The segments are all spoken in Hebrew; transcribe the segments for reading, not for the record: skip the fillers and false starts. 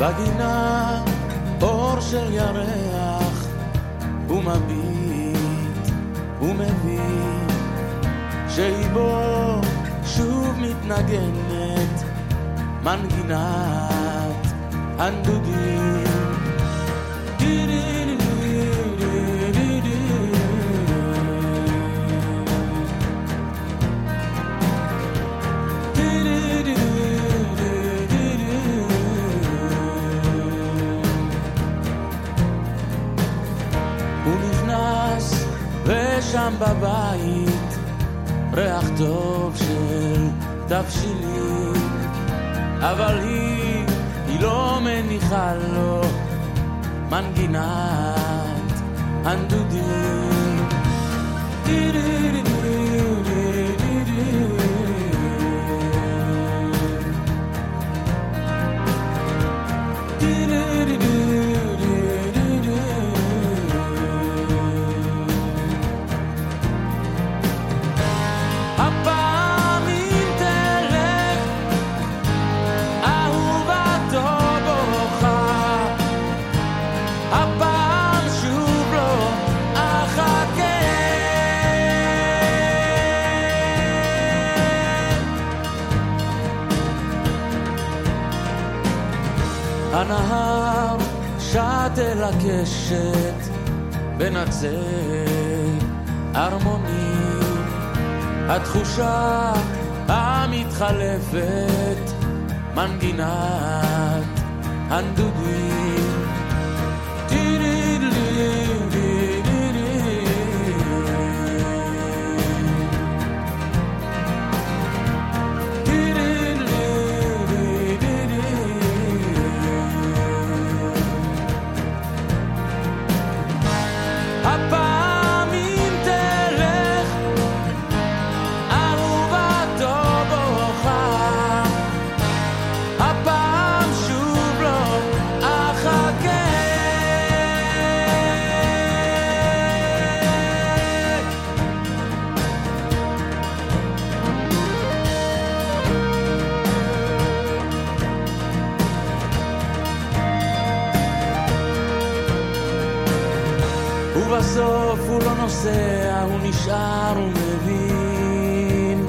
בגינה אור של ירח ומביט ומבין שהיא בו שוב מתנגנת מנגינת הנדודים. הוא נכנס ושם בבית ריח טוב של תבשילים, אבל היא לא מניחה לו מנגינת הנדודים. הנהר שט אל הקשת בין עצי ארמונים, התחושה המתחלפת מנגינת הנדודים. ובסוף הוא לא נוסע, הוא נשאר ומבין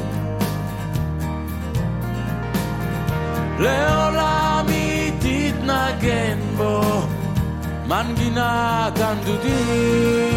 לעולם היא תתנגן בו מנגינת הנדודים.